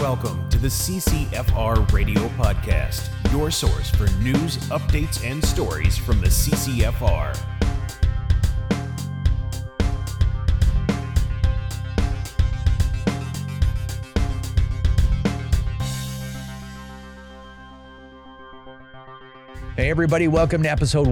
Welcome to the CCFR Radio Podcast, your source for news, updates, and stories from the CCFR. Hey everybody, welcome to episode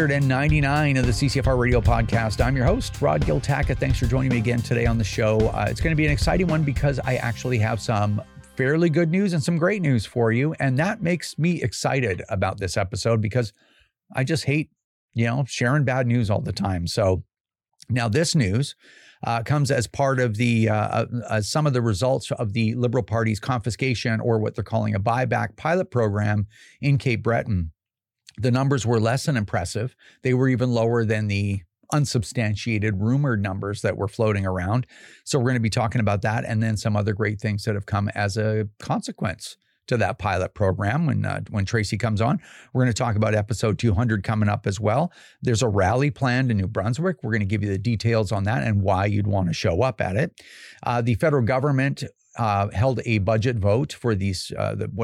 199 of the CCFR Radio Podcast. I'm your host, Rod Giltaca. Thanks for joining me again today on the show. It's going to be an exciting one because I actually have some fairly good news and some great news for you. And that makes me excited about this episode because I just hate, sharing bad news all the time. So now this news comes as part of the some of the results of the Liberal Party's confiscation, or what they're calling a buyback pilot program in Cape Breton. The numbers were less than impressive. They were even lower than the unsubstantiated rumored numbers that were floating around. So we're going to be talking about that and then some other great things that have come as a consequence to that pilot program when Tracy comes on. We're going to talk about episode 200 coming up as well. There's a rally planned in New Brunswick. We're going to give you the details on that and why you'd want to show up at it. The federal government held a budget vote for these,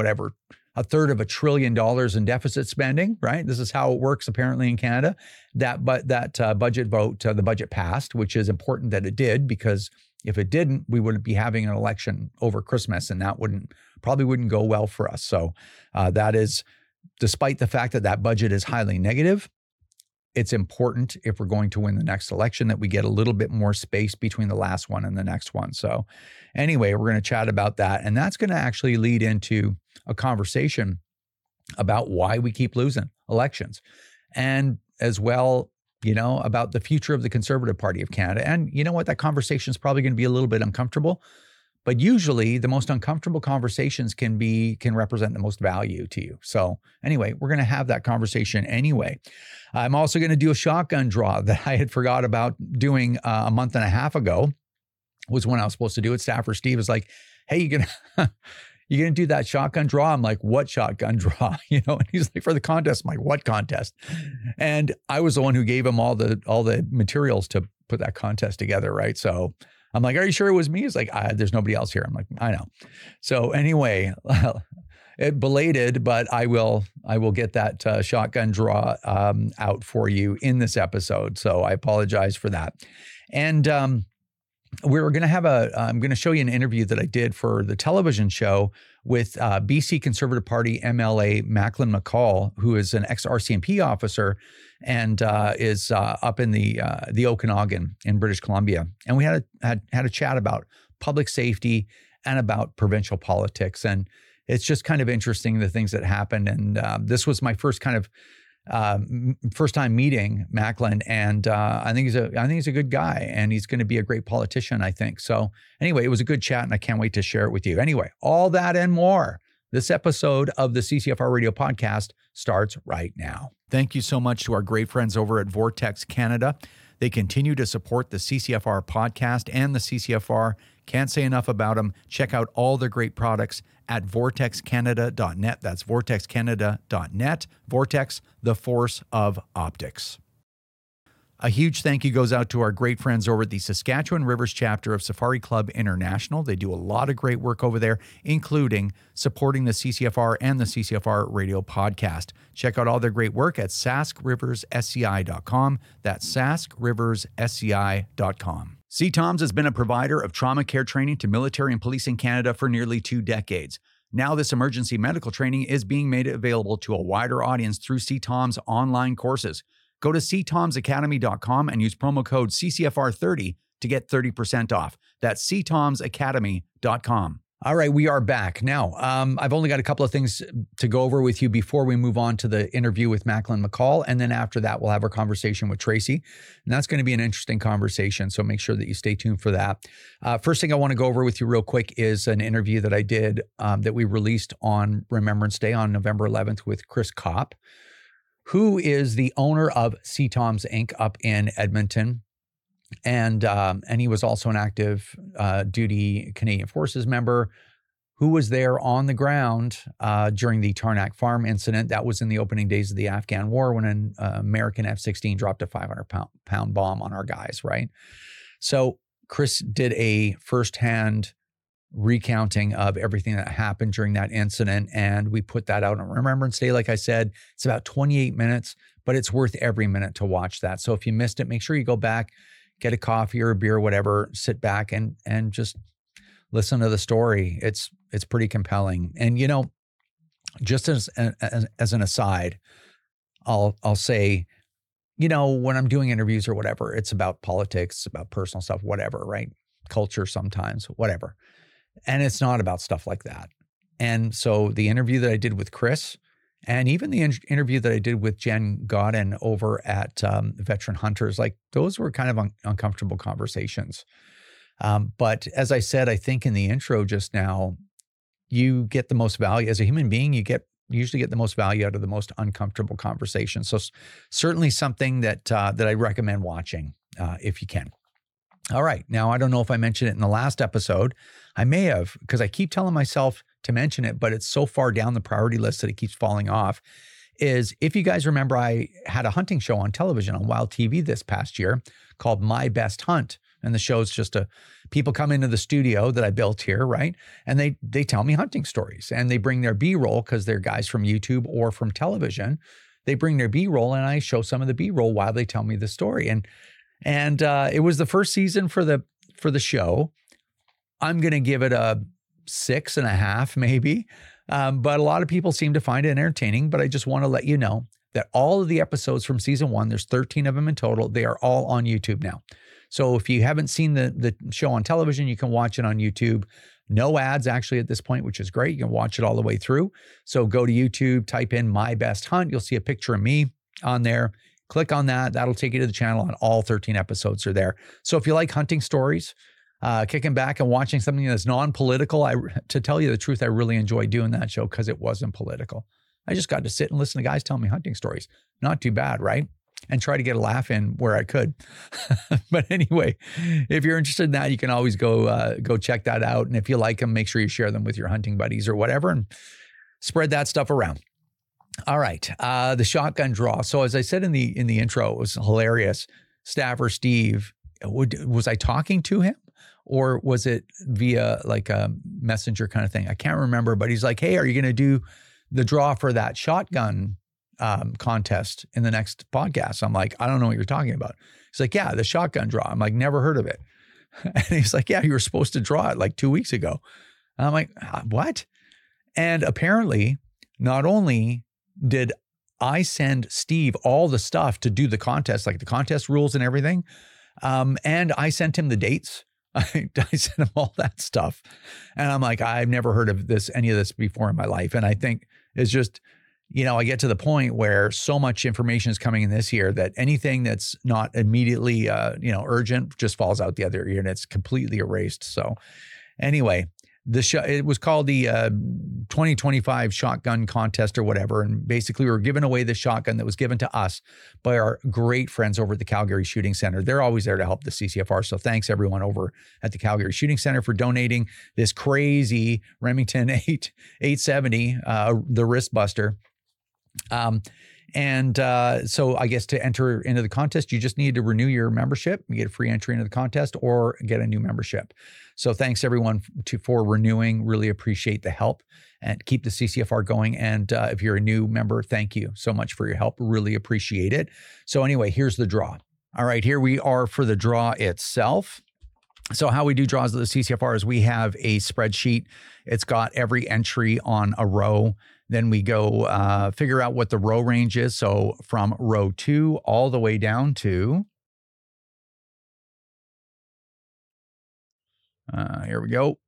a third of $1 trillion in deficit spending, right? This is how it works apparently in Canada. That budget vote, the budget passed, which is important that it did, because if it didn't, we wouldn't be having an election over Christmas, and that probably wouldn't go well for us. So that is, despite the fact that that budget is highly negative, it's important if we're going to win the next election that we get a little bit more space between the last one and the next one. So anyway, we're going to chat about that. And that's going to actually lead into a conversation about why we keep losing elections, and as well, about the future of the Conservative Party of Canada. And you know what? That conversation is probably going to be a little bit uncomfortable, but usually the most uncomfortable conversations can represent the most value to you. So anyway, we're going to have that conversation anyway. I'm also going to do a shotgun draw that I had forgot about doing a month and a half ago. Was when I was supposed to do it. Staffer Steve was like, "Hey, you're going to do that shotgun draw?" I'm like, "What shotgun draw?" And he's like, "For the contest." I'm like, "What contest?" And I was the one who gave him all the materials to put that contest together, right? So I'm like, "Are you sure it was me?" He's like, "There's nobody else here." I'm like, "I know." So anyway, it belated, but I will get that shotgun draw out for you in this episode. So I apologize for that. And we're going to have I'm going to show you an interview that I did for the television show with BC Conservative Party MLA Macklin McCall, who is an ex-RCMP officer and is up in the Okanagan in British Columbia. And we had a chat about public safety and about provincial politics. And it's just kind of interesting, the things that happened. And this was my first time meeting Macklin, and I think he's a good guy, and he's going to be a great politician, I think. So anyway, it was a good chat, and I can't wait to share it with you. Anyway, all that and more. This episode of the CCFR Radio Podcast starts right now. Thank you so much to our great friends over at Vortex Canada. They continue to support the CCFR podcast and the CCFR. Can't say enough about them. Check out all their great products at vortexcanada.net. That's vortexcanada.net. Vortex, the force of optics. A huge thank you goes out to our great friends over at the Saskatchewan Rivers chapter of Safari Club International. They do a lot of great work over there, including supporting the CCFR and the CCFR Radio Podcast. Check out all their great work at saskriversSCI.com. That's saskriversSCI.com. CTOMS has been a provider of trauma care training to military and police in Canada for nearly 2 decades. Now this emergency medical training is being made available to a wider audience through CTOMS online courses. Go to ctomsacademy.com and use promo code CCFR30 to get 30% off. That's ctomsacademy.com. All right, we are back. Now, I've only got a couple of things to go over with you before we move on to the interview with Macklin McCall. And then after that, we'll have our conversation with Tracy. And that's going to be an interesting conversation, so make sure that you stay tuned for that. First thing I want to go over with you real quick is an interview that I did that we released on Remembrance Day on November 11th with Chris Kopp, who is the owner of CTOMS Inc. up in Edmonton. And he was also an active duty Canadian Forces member who was there on the ground during the Tarnak Farm incident. That was in the opening days of the Afghan war when an American F-16 dropped a 500-pound bomb on our guys, right? So Chris did a firsthand recounting of everything that happened during that incident. And we put that out on Remembrance Day. Like I said, it's about 28 minutes, but it's worth every minute to watch that. So if you missed it, make sure you go back, get a coffee or a beer, or whatever, sit back and just listen to the story. It's pretty compelling. And, you know, just as an aside, I'll say, you know, when I'm doing interviews or whatever, it's about politics, about personal stuff, whatever, right? Culture sometimes, whatever. And it's not about stuff like that. And so the interview that I did with Chris, and even the interview that I did with Jen Godin over at Veteran Hunters, like those were kind of uncomfortable conversations. But as I said, I think in the intro just now, you get the most value as a human being. You usually get the most value out of the most uncomfortable conversations. So certainly something that I recommend watching if you can. All right. Now, I don't know if I mentioned it in the last episode. I may have, because I keep telling myself to mention it, but it's so far down the priority list that it keeps falling off, is if you guys remember, I had a hunting show on television on Wild TV this past year called My Best Hunt. And the show's just people come into the studio that I built here, right? And they tell me hunting stories, and they bring their B-roll because they're guys from YouTube or from television. They bring their B-roll, and I show some of the B-roll while they tell me the story. And it was the first season for the show. I'm going to give it a 6.5 maybe. But a lot of people seem to find it entertaining, but I just want to let you know that all of the episodes from season 1, there's 13 of them in total. They are all on YouTube now. So if you haven't seen the show on television, you can watch it on YouTube. No ads actually at this point, which is great. You can watch it all the way through. So go to YouTube, type in My Best Hunt. You'll see a picture of me on there. Click on that. That'll take you to the channel, and all 13 episodes are there. So if you like hunting stories, kicking back and watching something that's non-political, to tell you the truth, I really enjoyed doing that show because it wasn't political. I just got to sit and listen to guys tell me hunting stories. Not too bad, right? And try to get a laugh in where I could. But anyway, if you're interested in that, you can always go check that out. And if you like them, make sure you share them with your hunting buddies or whatever and spread that stuff around. All right. The shotgun draw. So as I said in the intro, it was hilarious. Staffer Steve, was I talking to him, or was it via like a messenger kind of thing? I can't remember, but he's like, hey, are you going to do the draw for that shotgun contest in the next podcast? I'm like, I don't know what you're talking about. He's like, yeah, the shotgun draw. I'm like, never heard of it. And he's like, yeah, you were supposed to draw it like 2 weeks ago. And I'm like, what? And apparently, not only did I send Steve all the stuff to do the contest, like the contest rules and everything, and I sent him the dates. I sent him all that stuff. And I'm like, I've never heard of any of this before in my life. And I think it's just, you know, I get to the point where so much information is coming in this year that anything that's not immediately, urgent just falls out the other ear, and it's completely erased. So anyway, it was called the 2025 shotgun contest or whatever. And basically we were giving away the shotgun that was given to us by our great friends over at the Calgary Shooting Center. They're always there to help the CCFR. So thanks everyone over at the Calgary Shooting Center for donating this crazy Remington 870, the wrist buster. So I guess to enter into the contest, you just need to renew your membership. You get a free entry into the contest or get a new membership. So thanks everyone for renewing. Really appreciate the help and keep the CCFR going. And if you're a new member, thank you so much for your help. Really appreciate it. So anyway, here's the draw. All right, here we are for the draw itself. So how we do draws at the CCFR is we have a spreadsheet. It's got every entry on a row. Then we go figure out what the row range is. So from row 2 all the way down to, here we go,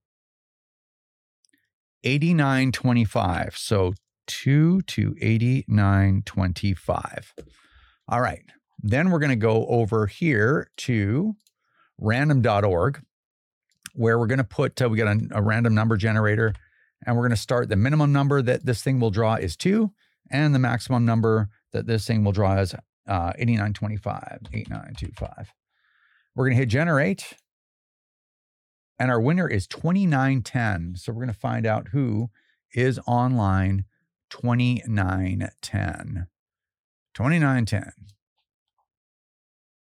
89.25. So 2 to 89.25. All right. Then we're going to go over here to random.org, where we're going to put, we got a random number generator. And we're going to start, the minimum number that this thing will draw is 2, and the maximum number that this thing will draw is 89.25, 89.25. We're going to hit generate, and our winner is 2910. So we're going to find out who is on line 2910. 2910.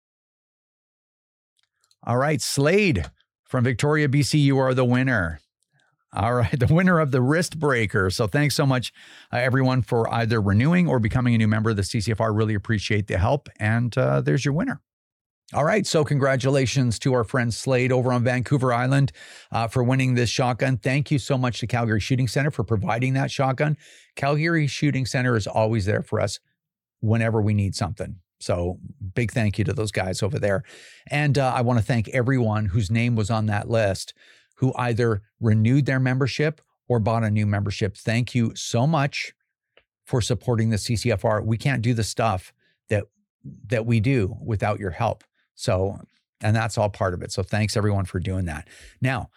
All right, Slade from Victoria, BC, you are the winner. All right, the winner of the wrist breaker. So thanks so much, everyone, for either renewing or becoming a new member of the CCFR. Really appreciate the help. And there's your winner. All right, so congratulations to our friend Slade over on Vancouver Island for winning this shotgun. Thank you so much to Calgary Shooting Center for providing that shotgun. Calgary Shooting Center is always there for us whenever we need something. So big thank you to those guys over there. And I want to thank everyone whose name was on that list who either renewed their membership or bought a new membership. Thank you so much for supporting the CCFR. We can't do the stuff that we do without your help. So, and that's all part of it. So thanks everyone for doing that. Now,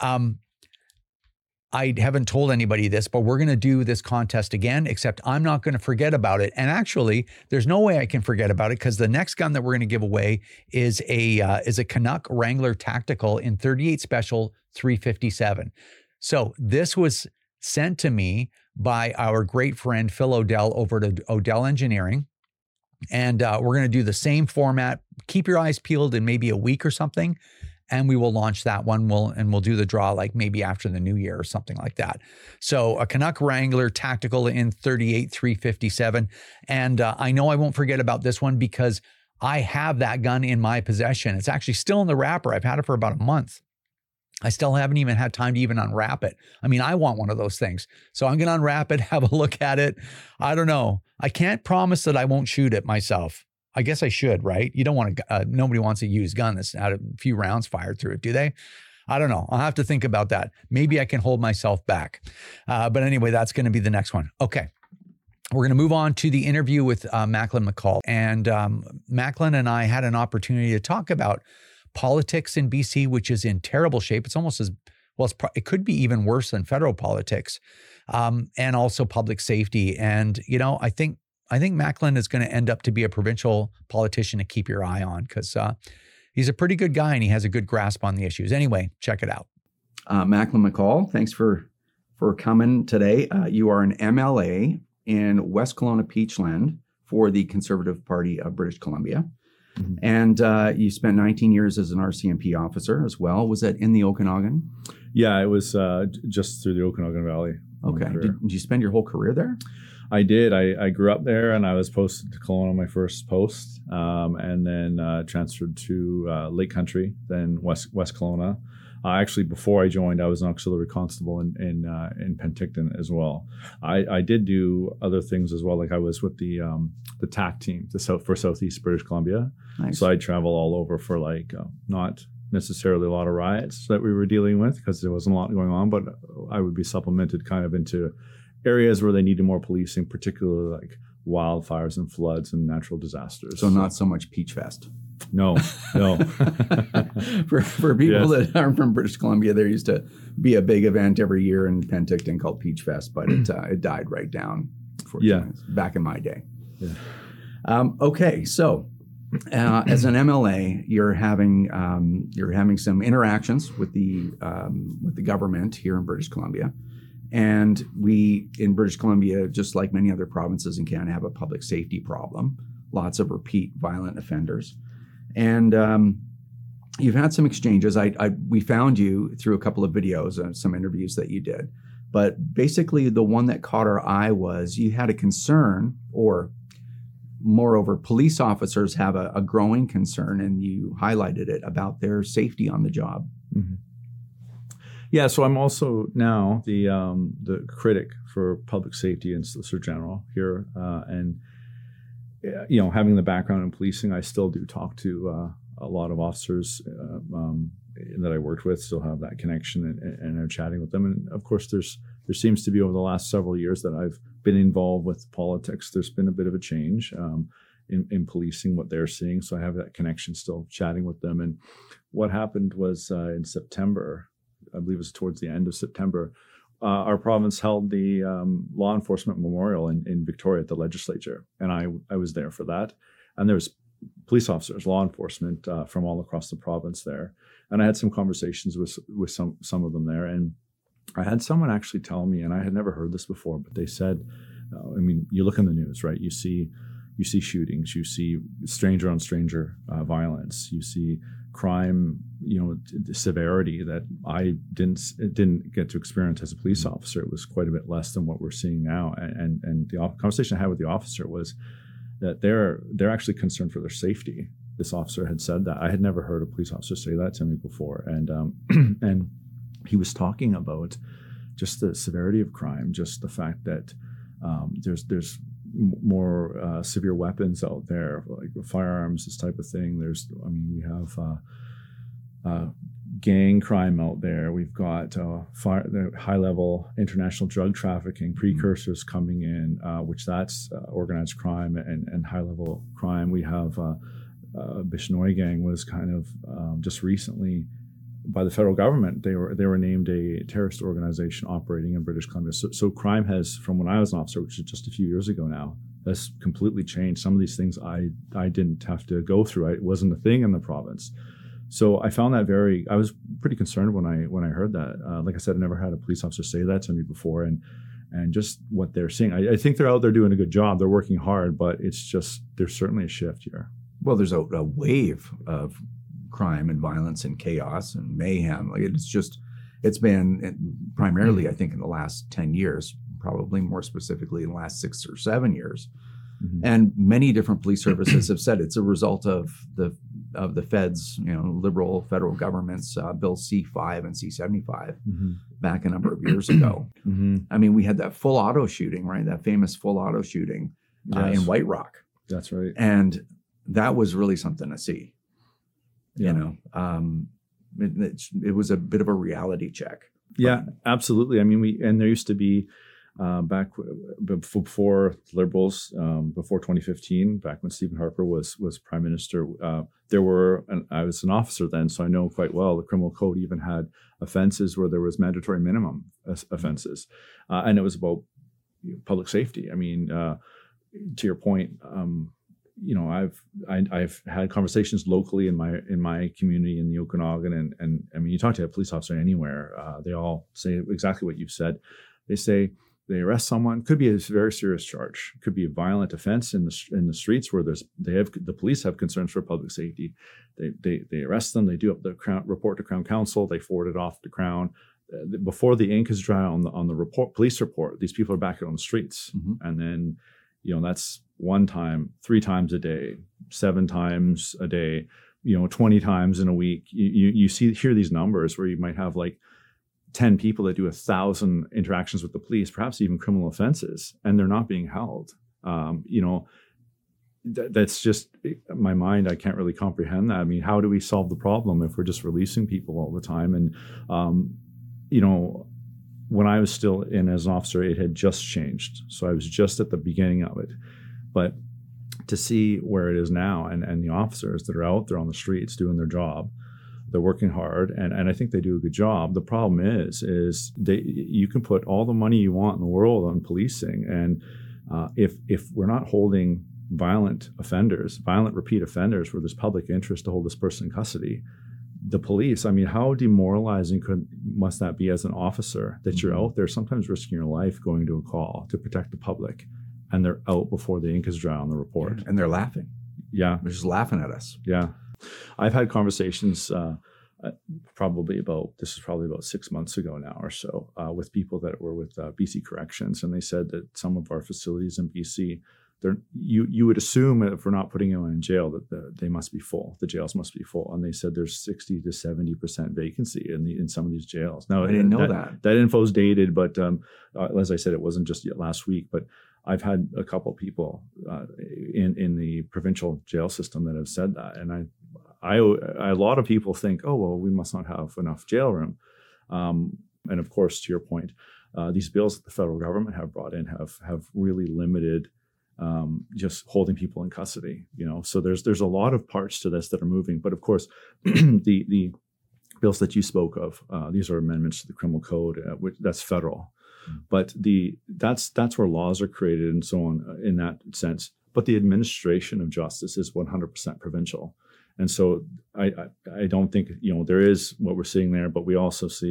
I haven't told anybody this, but we're going to do this contest again, except I'm not going to forget about it. And actually, there's no way I can forget about it because the next gun that we're going to give away is a Canuck Wrangler Tactical in 38 Special 357. So this was sent to me by our great friend Phil Odell over at Odell Engineering. And we're going to do the same format. Keep your eyes peeled in maybe a week or something. And we will launch that one. We'll do the draw like maybe after the new year or something like that. So a Canuck Wrangler Tactical in 38 357. And I know I won't forget about this one because I have that gun in my possession. It's actually still in the wrapper. I've had it for about a month. I still haven't even had time to even unwrap it. I mean, I want one of those things. So I'm going to unwrap it, have a look at it. I don't know. I can't promise that I won't shoot it myself. I guess I should, right? You don't want to, nobody wants a used gun that's had a few rounds fired through it, do they? I don't know. I'll have to think about that. Maybe I can hold myself back. But anyway, that's going to be the next one. Okay. We're going to move on to the interview with Macklin McCall. And Macklin and I had an opportunity to talk about politics in BC, which is in terrible shape. It's almost as well, it could be even worse than federal politics, and also public safety. And, you know, I think Macklin is going to end up to be a provincial politician to keep your eye on because he's a pretty good guy and he has a good grasp on the issues. Anyway, check it out. Macklin McCall, thanks for coming today. You are an MLA in West Kelowna Peachland for the Conservative Party of British Columbia. Mm-hmm. And you spent 19 years as an RCMP officer as well. Was that in the Okanagan? Yeah, it was just through the Okanagan Valley. Okay. Did you spend your whole career there? I did. I grew up there and I was posted to Kelowna on my first post, and then transferred to Lake Country, then West Kelowna. Actually, before I joined, I was an auxiliary constable in Penticton as well. I did do other things as well, like I was with the TAC team for Southeast British Columbia. Nice. So I travel all over for not necessarily a lot of riots that we were dealing with because there wasn't a lot going on, but I would be supplemented kind of into areas where they needed more policing, particularly like wildfires and floods and natural disasters. So not so much Peach Fest. No. for people that aren't from British Columbia, there used to be a big event every year in Penticton called Peach Fest, but it died right down. Back in my day. Yeah. Okay, so as an MLA, you're having some interactions with the government here in British Columbia. And we, in British Columbia, just like many other provinces in Canada, have a public safety problem. Lots of repeat violent offenders. And you've had some exchanges. We found you through a couple of videos and some interviews that you did. But basically, the one that caught our eye was you had a concern, or moreover, police officers have a growing concern, and you highlighted it about their safety on the job. Mm-hmm. Yeah, so I'm also now the critic for public safety and Solicitor General here, and having the background in policing, I still do talk to a lot of officers that I worked with. Still have that connection and are chatting with them. And of course, there seems to be over the last several years that I've been involved with politics. There's been a bit of a change in policing, what they're seeing. So I have that connection, still chatting with them. And what happened was in September. I believe it was towards the end of September, our province held the law enforcement memorial in Victoria at the legislature. And I was there for that. And there was police officers, law enforcement from all across the province there. And I had some conversations with some of them there. And I had someone actually tell me, and I had never heard this before, but they said, you look in the news, right? You see shootings, you see stranger on stranger violence, you see crime the severity that I didn't get to experience as a police officer. It was quite a bit less than what we're seeing now. And the conversation I had with the officer was that they're actually concerned for their safety. This officer had said that. I had never heard a police officer say that to me before. And and he was talking about just the severity of crime, just the fact that there's more severe weapons out there, like firearms, this type of thing. We have gang crime out there. We've got the high-level international drug trafficking precursors coming in, which that's organized crime and high-level crime. We have Bishnoi gang was kind of just recently by the federal government. They were named a terrorist organization operating in British Columbia. So crime has, from when I was an officer, which is just a few years ago now, has completely changed. Some of these things I didn't have to go through. It wasn't a thing in the province. So I found that I was pretty concerned when I heard that. Like I said, I never had a police officer say that to me before, and just what they're seeing. I think they're out there doing a good job. They're working hard, but it's just, there's certainly a shift here. Well, there's a wave of crime and violence and chaos and mayhem. Like it's been primarily, I think, in the last 10 years, probably more specifically in the last 6 or 7 years. Mm-hmm. And many different police services have said it's a result of the feds, liberal federal government's Bill C-5 and C-75 mm-hmm. back a number of years ago. Mm-hmm. I mean, we had that full auto shooting, right? That famous full auto shooting in White Rock. That's right. And that was really something to see. Yeah. It was a bit of a reality check. Yeah, absolutely. I mean, there used to be back before Liberals, before 2015, back when Stephen Harper was Prime Minister, I was an officer then, so I know quite well the criminal code even had offenses where there was mandatory minimum offenses, and it was about public safety. I mean, to your point, I've had conversations locally in my community in the Okanagan, and I mean, you talk to a police officer anywhere, they all say exactly what you've said. They say they arrest someone, could be a very serious charge, could be a violent offense in the streets where the police have concerns for public safety. They arrest them, they do up the report to Crown Counsel, they forward it off to Crown. Before the ink is dry on the police report, these people are back on the streets, mm-hmm. and then that's 1 time, 3 times a day, 7 times a day, 20 times in a week. You hear these numbers where you might have like 10 people that do 1,000 interactions with the police, perhaps even criminal offenses, and they're not being held. That's just my mind. I can't really comprehend that. I mean, how do we solve the problem if we're just releasing people all the time? And, when I was still in as an officer, it had just changed. So I was just at the beginning of it. But to see where it is now and the officers that are out there on the streets doing their job, they're working hard, and I think they do a good job. The problem is you can put all the money you want in the world on policing, and if we're not holding violent repeat offenders where there's public interest to hold this person in custody, the police, I mean, how demoralizing must that be as an officer that you're out there sometimes risking your life going to a call to protect the public, and they're out before the ink is dry on the report. Yeah, and they're laughing. Yeah. They're just laughing at us. Yeah. I've had conversations probably about 6 months ago now or so with people that were with BC Corrections, and they said that some of our facilities in BC, you would assume if we're not putting anyone in jail that they must be full. The jails must be full, and they said there's 60 to 70% vacancy in some of these jails. Now I didn't know that. That info is dated, but as I said, it wasn't just yet last week. But I've had a couple people in the provincial jail system that have said that, and a lot of people think, oh well, we must not have enough jail room, and of course, to your point, these bills that the federal government have brought in have really limited just holding people in custody. So there's a lot of parts to this that are moving, but of course, the bills that you spoke of, these are amendments to the criminal code, that's federal, but that's where laws are created and so on in that sense. But the administration of justice is 100% provincial. And so I don't think, there is what we're seeing there, but we also see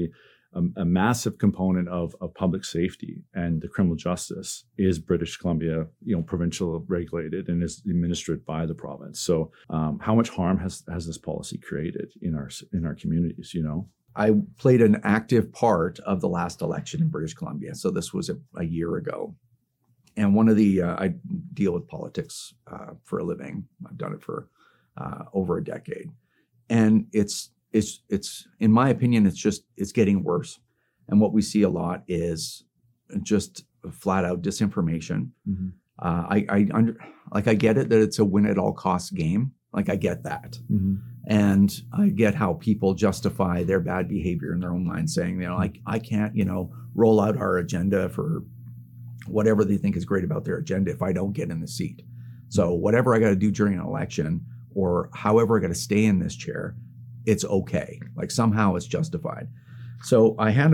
a massive component of public safety and the criminal justice is British Columbia, provincial regulated and is administered by the province. So how much harm has this policy created in our communities, I played an active part of the last election in British Columbia. So this was a year ago. And one of I deal with politics for a living. I've done it for over a decade. And it's in my opinion, it's getting worse. And what we see a lot is just flat out disinformation. Mm-hmm. I get it that it's a win at all costs game. Like I get that. Mm-hmm. And I get how people justify their bad behavior in their own mind, saying, I can't, roll out our agenda for whatever they think is great about their agenda if I don't get in the seat. So whatever I got to do during an election or however I got to stay in this chair, it's okay. Like somehow it's justified. So I had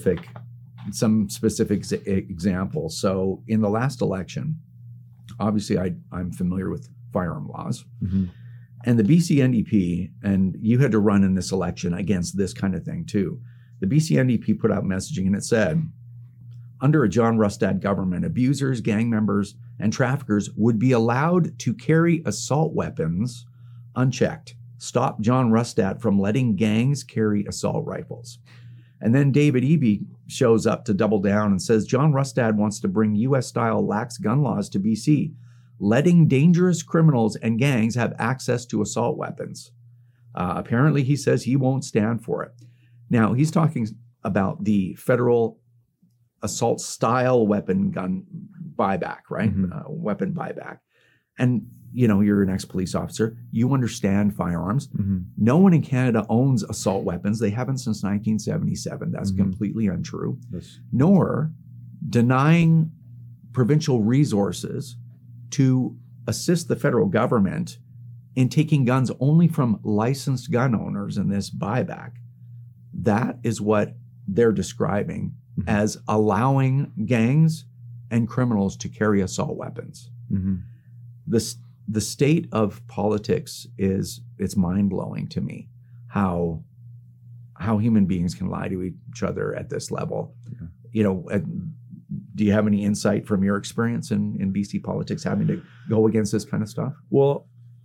some specific examples. So in the last election, obviously I'm familiar with firearm laws. Mm-hmm. And the BC NDP, and you had to run in this election against this kind of thing too. The BC NDP put out messaging and it said, under a John Rustad government, abusers, gang members, and traffickers would be allowed to carry assault weapons unchecked. Stop John Rustad from letting gangs carry assault rifles. And then David Eby shows up to double down and says, John Rustad wants to bring US-style lax gun laws to BC, letting dangerous criminals and gangs have access to assault weapons. Apparently, he says he won't stand for it. Now, he's talking about the federal assault style weapon gun buyback, right? Mm-hmm. Weapon buyback. And, you're an ex-police officer. You understand firearms. Mm-hmm. No one in Canada owns assault weapons. They haven't since 1977. That's mm-hmm. completely untrue. Yes. Nor denying provincial resources to assist the federal government in taking guns only from licensed gun owners in this buyback. That is what they're describing mm-hmm. as allowing gangs and criminals to carry assault weapons. Mm-hmm. The state of politics it's mind-blowing to me how human beings can lie to each other at this level. Yeah. Do you have any insight from your experience in BC politics having to go against this kind of stuff? Well,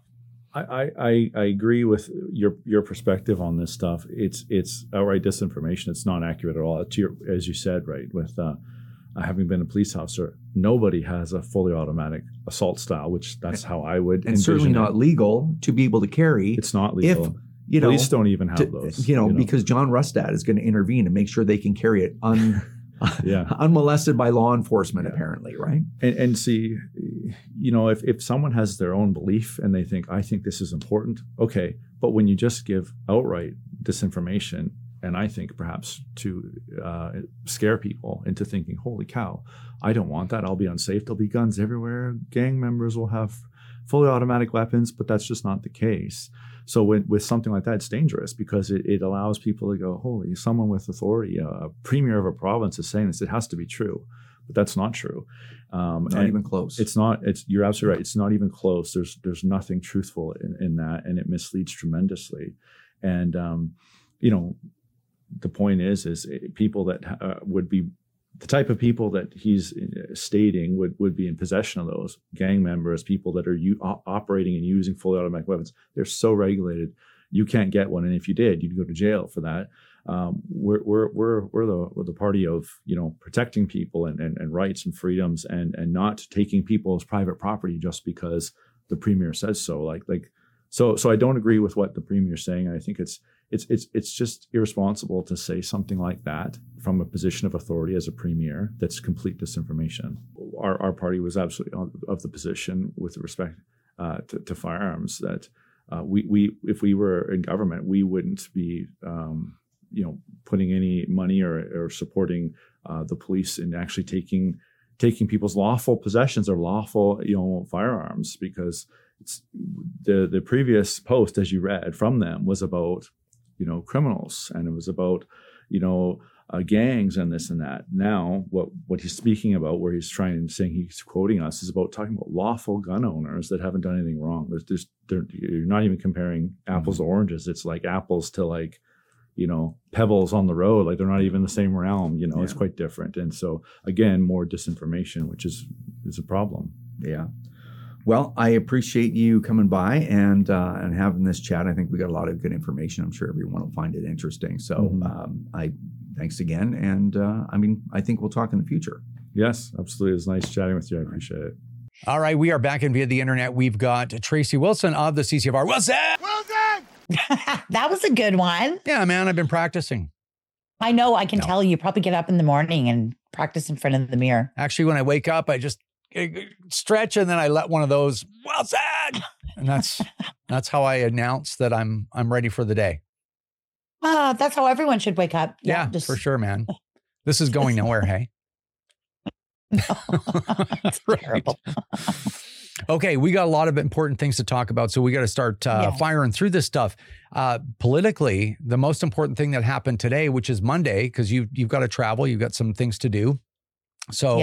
I agree with your perspective on this stuff. It's outright disinformation. It's not accurate at all. As you said, right, with having been a police officer, nobody has a fully automatic assault style, which that's how I would and certainly not legal to be able to carry. It's not legal. If, police don't even have those. Because John Rustad is going to intervene and make sure they can carry it unmolested by law enforcement, apparently, right? And see, if someone has their own belief and they think, I think this is important, okay. But when you just give outright disinformation, and I think perhaps to scare people into thinking, holy cow, I don't want that. I'll be unsafe. There'll be guns everywhere. Gang members will have fully automatic weapons, but that's just not the case. So with something like that, it's dangerous because it allows people to go, holy, someone with authority, a premier of a province is saying this, it has to be true. But that's not true. Not even close. You're absolutely right. It's not even close. There's nothing truthful in that, and it misleads tremendously. And, the point is people that would be the type of people that he's stating would be in possession of those gang members, people that are operating and using fully automatic weapons. They're so regulated, you can't get one, and if you did, you'd go to jail for that. We're the party of protecting people and rights and freedoms and not taking people's private property just because the premier says so. So I don't agree with what the premier is saying. I think it's just irresponsible to say something like that from a position of authority as a premier. That's complete disinformation. Our party was absolutely of the position with respect to firearms that we if we were in government, we wouldn't be putting any money or supporting the police in actually taking people's lawful possessions or lawful firearms, because it's the previous post, as you read from them, was about criminals, and it was about gangs and this and that. Now what he's speaking about, where he's he's quoting us, is about talking about lawful gun owners that haven't done anything wrong. You're not even comparing apples to oranges. It's like apples to pebbles on the road. Like they're not even the same realm. Yeah. It's quite different. And so again, more disinformation, which is a problem. Yeah. Well, I appreciate you coming by and having this chat. I think we got a lot of good information. I'm sure everyone will find it interesting. So thanks again. And I think we'll talk in the future. Yes, absolutely. It was nice chatting with you. I appreciate it. All right, we are back in via the internet. We've got Tracy Wilson of the CCFR. Wilson! That was a good one. Yeah, man, I've been practicing. I know. I can tell you probably get up in the morning and practice in front of the mirror. Actually, when I wake up, I just stretch and then I let one of those Wilson, and that's how I announce that I'm ready for the day. That's how everyone should wake up. Yeah, for sure, man. This is going nowhere, hey? It's terrible. Okay, we got a lot of important things to talk about, so we got to start firing through this stuff. Politically, the most important thing that happened today, which is Monday, because you've got to travel, you've got some things to do. So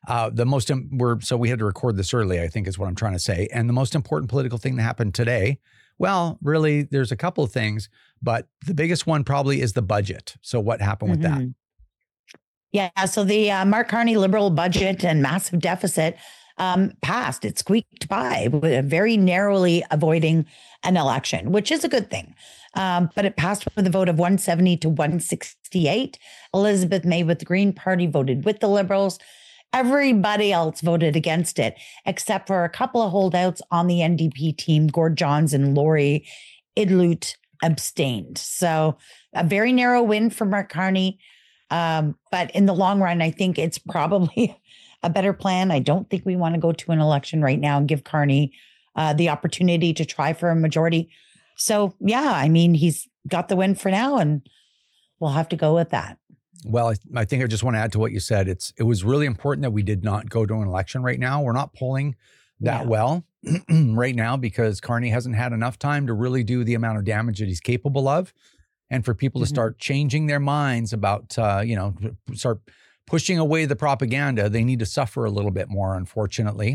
we had to record this early, I think is what I'm trying to say. And the most important political thing that happened today, well, really, there's a couple of things, but the biggest one probably is the budget. So what happened with that? Yeah, so the Mark Carney Liberal budget and massive deficit passed. It squeaked by, very narrowly avoiding an election, which is a good thing. But it passed with a vote of 170 to 168. Elizabeth May with the Green Party voted with the Liberals. Everybody else voted against it, except for a couple of holdouts on the NDP team. Gord Johns and Laurie Idloot abstained. So a very narrow win for Mark Carney. But in the long run, I think it's probably a better plan. I don't think we want to go to an election right now and give Carney the opportunity to try for a majority. So, yeah, he's got the win for now, and we'll have to go with that. Well, I think I just want to add to what you said. It was really important that we did not go to an election right now. We're not polling that well right now because Carney hasn't had enough time to really do the amount of damage that he's capable of. And for people to start changing their minds about, start pushing away the propaganda, they need to suffer a little bit more, unfortunately.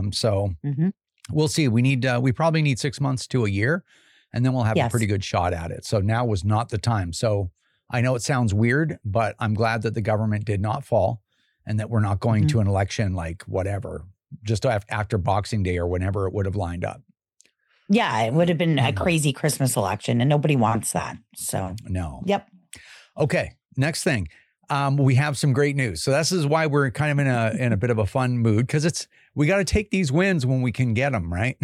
We'll see. We probably need 6 months to a year, and then we'll have a pretty good shot at it. So now was not the time. So I know it sounds weird, but I'm glad that the government did not fall and that we're not going to an election like whatever, just after Boxing Day or whenever it would have lined up. Yeah, it would have been a crazy Christmas election, and nobody wants that. So no. Yep. Okay. Next thing, we have some great news. So this is why we're kind of in a bit of a fun mood, because we got to take these wins when we can get them, right?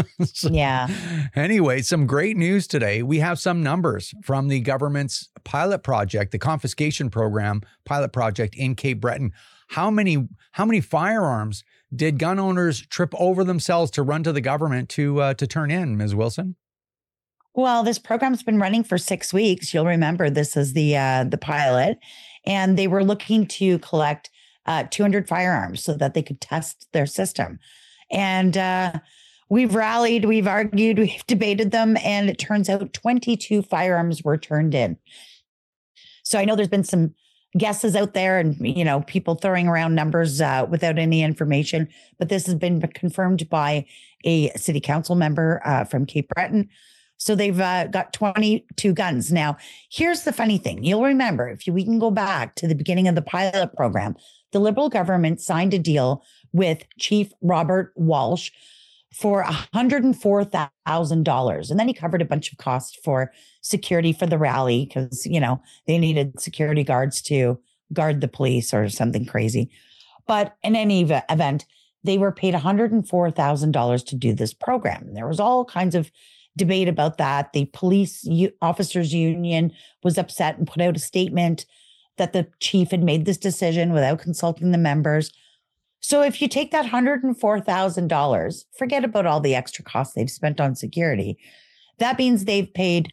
Anyway, some great news today. We have some numbers from the government's pilot project, the confiscation program pilot project in Cape Breton. How many firearms did gun owners trip over themselves to run to the government to turn in, Ms. Wilson? Well, this program's been running for 6 weeks. You'll remember this is the pilot, and they were looking to collect 200 firearms so that they could test their system. And we've rallied, we've argued, we've debated them, and it turns out 22 firearms were turned in. So I know there's been some guesses out there and, people throwing around numbers without any information, but this has been confirmed by a city council member from Cape Breton. So they've got 22 guns. Now, here's the funny thing. You'll remember, if we can go back to the beginning of the pilot program, the Liberal government signed a deal with Chief Robert Walsh for $104,000. And then he covered a bunch of costs for security for the rally because, they needed security guards to guard the police or something crazy. But in any event, they were paid $104,000 to do this program. There was all kinds of debate about that. The police officers union was upset and put out a statement that the chief had made this decision without consulting the members. So if you take that $104,000, forget about all the extra costs they've spent on security. That means they've paid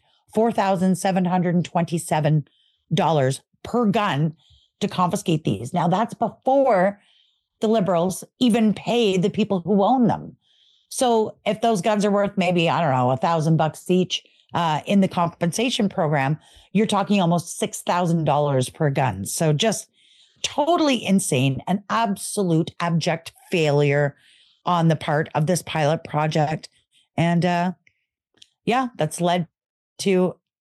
$4,727 per gun to confiscate these. Now that's before the Liberals even pay the people who own them. So if those guns are worth maybe, $1,000 each in the compensation program, you're talking almost $6,000 per gun. So just totally insane, an absolute abject failure on the part of this pilot project. And that's led to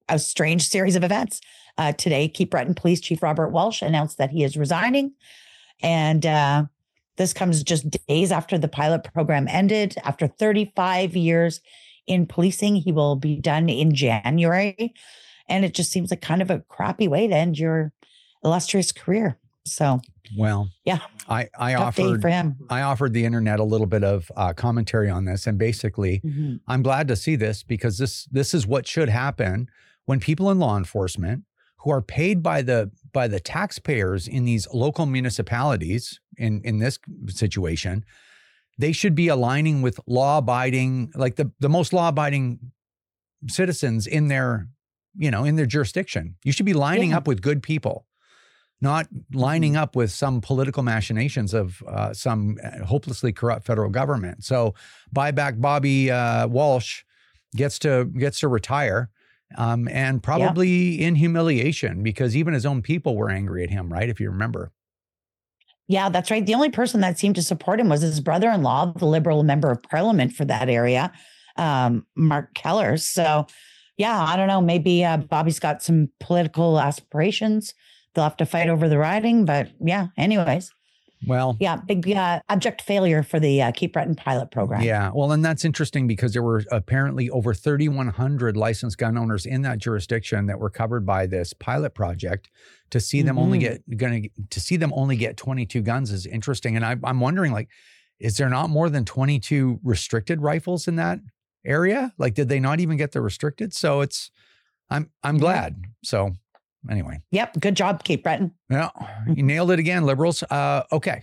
a strange series of events. Today, Cape Breton Police Chief Robert Walsh announced that he is resigning. And this comes just days after the pilot program ended. After 35 years in policing, he will be done in January. And it just seems like kind of a crappy way to end your illustrious career. So, well, yeah, I offered for him. I offered the internet a little bit of commentary on this, and basically, I'm glad to see this because this is what should happen when people in law enforcement who are paid by the taxpayers in these local municipalities in this situation, they should be aligning with law-abiding, like the most law-abiding citizens in their jurisdiction. You should be lining up with good people, not lining up with some political machinations of some hopelessly corrupt federal government. So buyback Bobby Walsh gets to retire, and probably in humiliation, because even his own people were angry at him, right? If you remember. Yeah, that's right. The only person that seemed to support him was his brother-in-law, the Liberal member of Parliament for that area, Mark Keller. So, yeah, I don't know. Maybe Bobby's got some political aspirations. They'll have to fight over the riding. But yeah, anyways. Well, yeah, big abject failure for the Cape Breton pilot program. Yeah, well, and that's interesting because there were apparently over 3,100 licensed gun owners in that jurisdiction that were covered by this pilot project. To see them only get 22 guns is interesting, and I'm wondering, like, is there not more than 22 restricted rifles in that area? Like, did they not even get the restricted? So I'm glad. So. Anyway. Yep. Good job, Cape Breton. Yeah. You nailed it again, Liberals. Okay.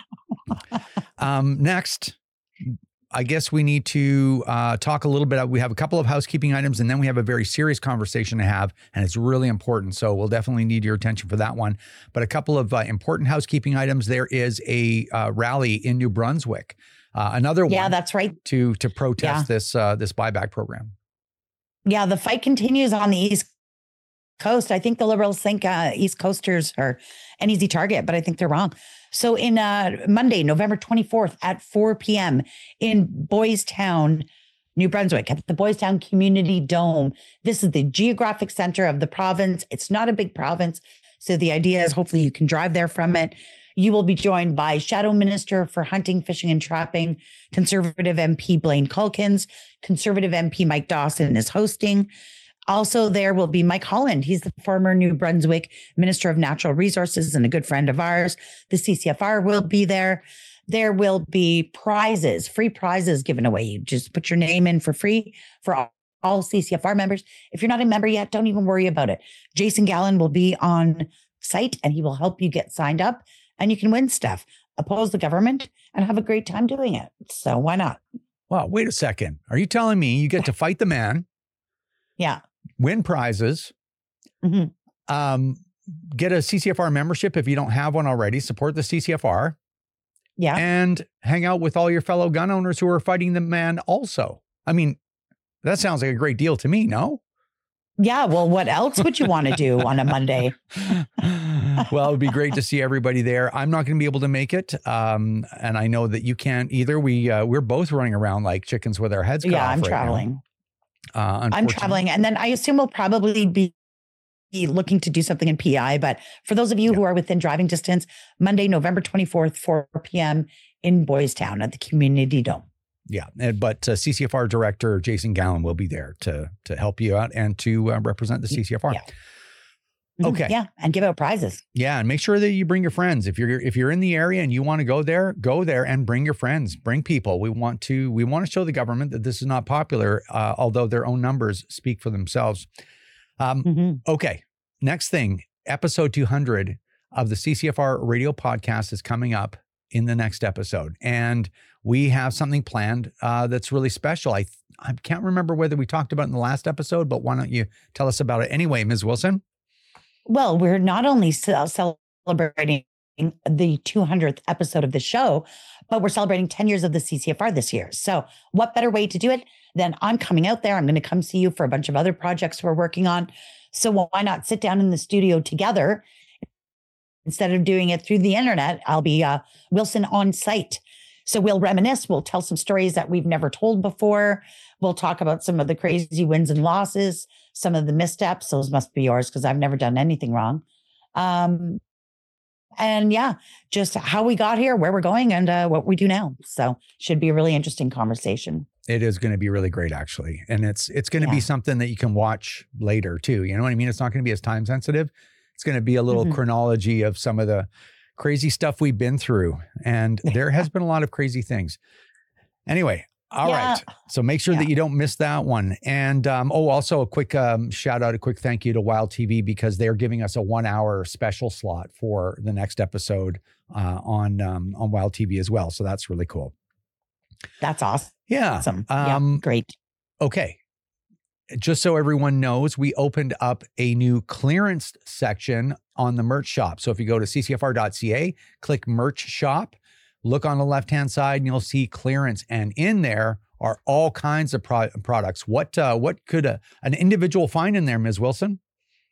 Next, I guess we need to talk a little bit. We have a couple of housekeeping items, and then we have a very serious conversation to have, and it's really important. So we'll definitely need your attention for that one. But a couple of important housekeeping items. There is a rally in New Brunswick. Another one. Yeah, that's right. To protest this buyback program. Yeah, the fight continues on the East Coast. I think the Liberals think East Coasters are an easy target, but I think they're wrong. So in Monday, November 24th at 4 p.m. in Boys Town, New Brunswick, at the Boys Town Community Dome. This is the geographic center of the province. It's not a big province, so the idea is hopefully you can drive there from it. You will be joined by Shadow Minister for Hunting, Fishing and Trapping, Conservative MP Blaine Culkins. Conservative MP Mike Dawson is hosting. Also, there will be Mike Holland. He's the former New Brunswick Minister of Natural Resources and a good friend of ours. The CCFR will be there. There will be prizes, free prizes given away. You just put your name in for free for all CCFR members. If you're not a member yet, don't even worry about it. Jason Gallen will be on site and he will help you get signed up and you can win stuff, oppose the government and have a great time doing it. So why not? Well, wait a second. Are you telling me you get to fight the man? Yeah. Win prizes, get a CCFR membership if you don't have one already, support the CCFR, and hang out with all your fellow gun owners who are fighting the man also. I mean, that sounds like a great deal to me, no? Yeah, well, what else would you want to do on a Monday? Well, it would be great to see everybody there. I'm not going to be able to make it, and I know that you can't either. We're both running around like chickens with our heads cut off. Yeah, I'm traveling. I'm traveling, and then I assume we'll probably be looking to do something in PI. But for those of you who are within driving distance, Monday, November 24th, 4 p.m. in Boys Town at the Community Dome. Yeah, but CCFR Director Jason Gallen will be there to help you out and to represent the CCFR. Yeah. Okay. Yeah, and give out prizes. Yeah, and make sure that you bring your friends. If you're in the area and you want to go there and bring your friends, bring people. We want to show the government that this is not popular, although their own numbers speak for themselves. Okay, next thing, episode 200 of the CCFR radio podcast is coming up in the next episode, and we have something planned that's really special. I can't remember whether we talked about it in the last episode, but why don't you tell us about it anyway, Ms. Wilson? Well, we're not only celebrating the 200th episode of the show, but we're celebrating 10 years of the CCFR this year. So what better way to do it than I'm coming out there. I'm going to come see you for a bunch of other projects we're working on. So why not sit down in the studio together? Instead of doing it through the internet, I'll be Wilson on site. So we'll reminisce. We'll tell some stories that we've never told before. We'll talk about some of the crazy wins and losses, some of the missteps. Those must be yours because I've never done anything wrong. And yeah, just how we got here, where we're going, and what we do now. So should be a really interesting conversation. It is going to be really great, actually. And it's going to be something that you can watch later too. You know what I mean? It's not going to be as time sensitive. It's going to be a little chronology of some of the crazy stuff we've been through. And there has been a lot of crazy things. Anyway, all right. So make sure that you don't miss that one. And also a quick shout out, a quick thank you to Wild TV, because they're giving us a 1 hour special slot for the next episode on Wild TV as well. So that's really cool. That's awesome. Yeah. Awesome. Great. Okay. Just so everyone knows, we opened up a new clearance section on the merch shop. So if you go to ccfr.ca, click merch shop, look on the left-hand side and you'll see clearance. And in there are all kinds of products. What could an individual find in there, Ms. Wilson?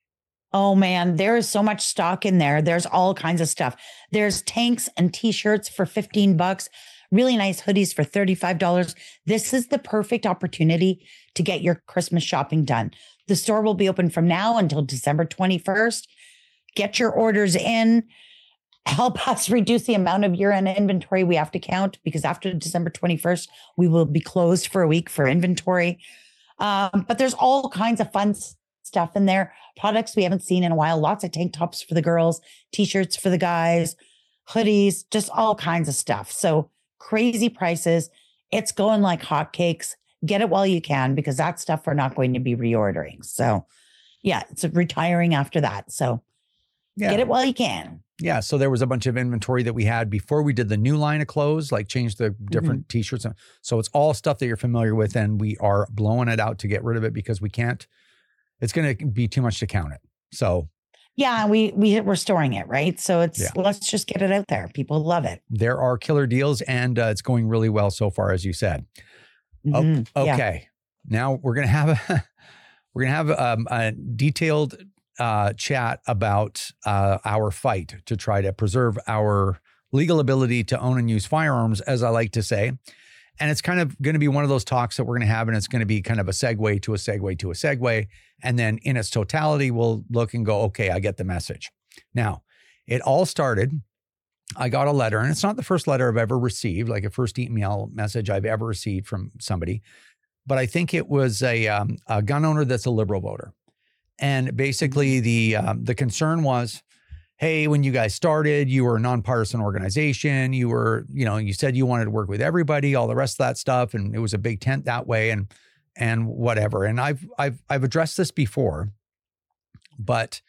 Oh man, there is so much stock in there. There's all kinds of stuff. There's tanks and t-shirts for $15. Really nice hoodies for $35. This is the perfect opportunity to get your Christmas shopping done. The store will be open from now until December 21st. Get your orders in. Help us reduce the amount of year-end inventory we have to count, because after December 21st, we will be closed for a week for inventory. But there's all kinds of fun stuff in there. Products we haven't seen in a while. Lots of tank tops for the girls, t-shirts for the guys, hoodies, just all kinds of stuff. So crazy prices. It's going like hotcakes. Get it while you can, because that stuff we're not going to be reordering. So yeah, it's retiring after that. So get it while you can. Yeah. So there was a bunch of inventory that we had before we did the new line of clothes, like change the different t-shirts. So it's all stuff that you're familiar with, and we are blowing it out to get rid of it because we can't, it's going to be too much to count it. So yeah, we're storing it, right? So let's just get it out there. People love it. There are killer deals, and it's going really well so far, as you said. Okay, now we're gonna have a detailed chat about our fight to try to preserve our legal ability to own and use firearms, as I like to say. And it's kind of going to be one of those talks that we're going to have, and it's going to be kind of a segue to a segue to a segue. And then in its totality, we'll look and go, okay, I get the message. Now, it all started, I got a letter, and it's not the first letter I've ever received, like a first email message I've ever received from somebody, but I think it was a gun owner that's a Liberal voter. And basically the concern was, hey, when you guys started, you were a nonpartisan organization. You were, you said you wanted to work with everybody, all the rest of that stuff. And it was a big tent that way and whatever. And I've addressed this before, but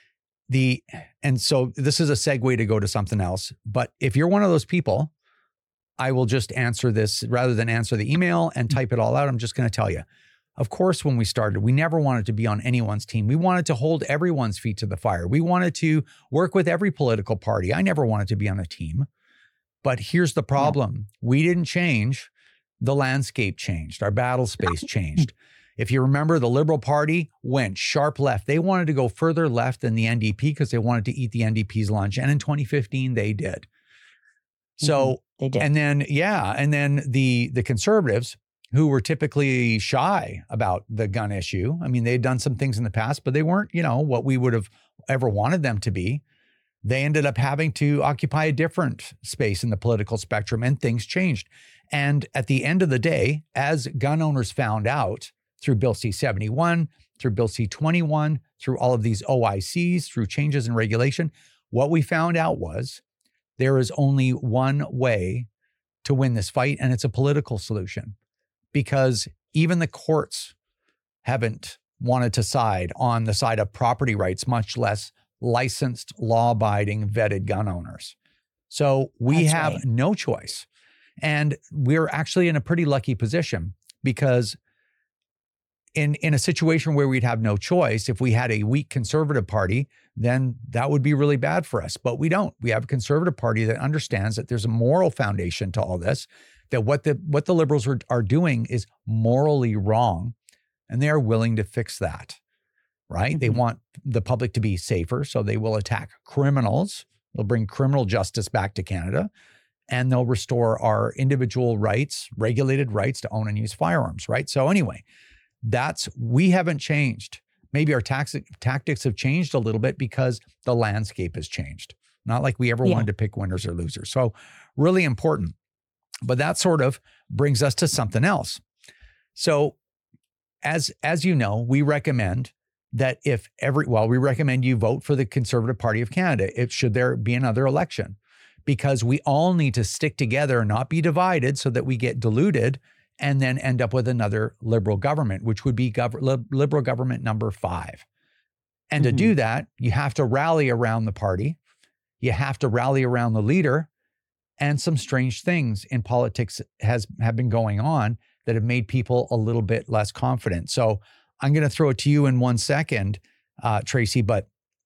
so this is a segue to go to something else. But if you're one of those people, I will just answer this rather than answer the email and type it all out. I'm just going to tell you. Of course, when we started, we never wanted to be on anyone's team. We wanted to hold everyone's feet to the fire. We wanted to work with every political party. I never wanted to be on a team. But here's the problem. We didn't change. The landscape changed. Our battle space changed. If you remember, the Liberal Party went sharp left. They wanted to go further left than the NDP because they wanted to eat the NDP's lunch. And in 2015, they did. So, they did. And then the Conservatives, who were typically shy about the gun issue. I mean, they'd done some things in the past, but they weren't, what we would have ever wanted them to be. They ended up having to occupy a different space in the political spectrum, and things changed. And at the end of the day, as gun owners found out through Bill C-71, through Bill C-21, through all of these OICs, through changes in regulation, what we found out was there is only one way to win this fight, and it's a political solution. Because even the courts haven't wanted to side on the side of property rights, much less licensed, law-abiding, vetted gun owners. So we have no choice. And we're actually in a pretty lucky position, because in a situation where we'd have no choice, if we had a weak Conservative Party, then that would be really bad for us. But we don't. We have a Conservative Party that understands that there's a moral foundation to all this, that what the Liberals are doing is morally wrong, and they are willing to fix that, right? They want the public to be safer, so they will attack criminals. They'll bring criminal justice back to Canada, and they'll restore our individual rights, regulated rights to own and use firearms, right? So anyway, we haven't changed. maybe our tactics have changed a little bit because the landscape has changed. Not like we ever wanted to pick winners or losers. So really important. But that sort of brings us to something else. So as you know, we recommend that we recommend you vote for the Conservative Party of Canada should there be another election, because we all need to stick together and not be divided so that we get diluted and then end up with another Liberal government, which would be Liberal government number 5. And to do that, you have to rally around the party. You have to rally around the leader, and some strange things in politics have been going on that have made people a little bit less confident. So I'm going to throw it to you in 1 second, Tracy, but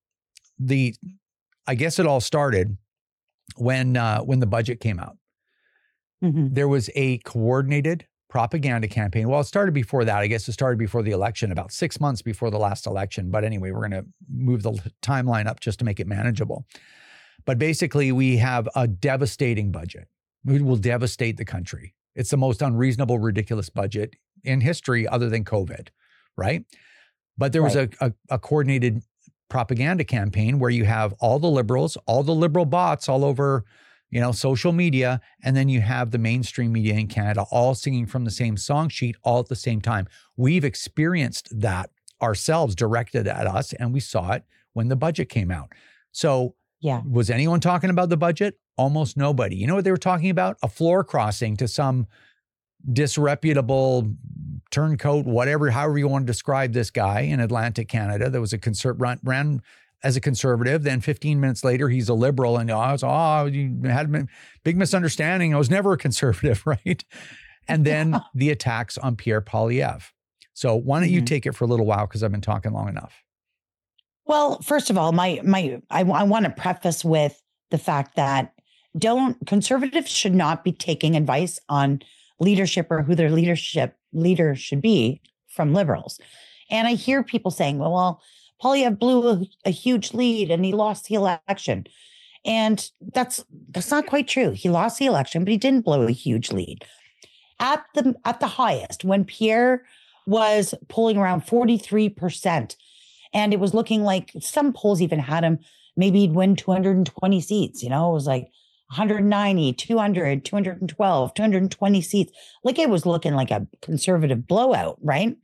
I guess it all started when the budget came out. There was a coordinated propaganda campaign. Well, it started before that. I guess it started before the election, about 6 months before the last election. But anyway, we're going to move the timeline up just to make it manageable. But basically, we have a devastating budget. It will devastate the country. It's the most unreasonable, ridiculous budget in history other than COVID, right? But there was a coordinated propaganda campaign where you have all the Liberals, all the Liberal bots all over, social media, and then you have the mainstream media in Canada all singing from the same song sheet all at the same time. We've experienced that ourselves directed at us, and we saw it when the budget came out. So was anyone talking about the budget? Almost nobody. You know what they were talking about? A floor crossing to some disreputable turncoat, however you want to describe this guy in Atlantic Canada that was ran as a conservative. Then 15 minutes later, he's a Liberal, and you had a big misunderstanding. I was never a conservative, right? And then the attacks on Pierre Poilievre. So why don't you take it for a little while, because I've been talking long enough. Well, first of all, I want to preface with the fact that conservatives should not be taking advice on leadership or who their leader should be from Liberals. And I hear people saying, well, Poilievre blew a huge lead and he lost the election. And that's not quite true. He lost the election, but he didn't blow a huge lead. At the highest, when Pierre was polling around 43%, and it was looking like some polls even had him, maybe he'd win 220 seats. It was like 190, 200, 212, 220 seats. Like it was looking like a conservative blowout, right?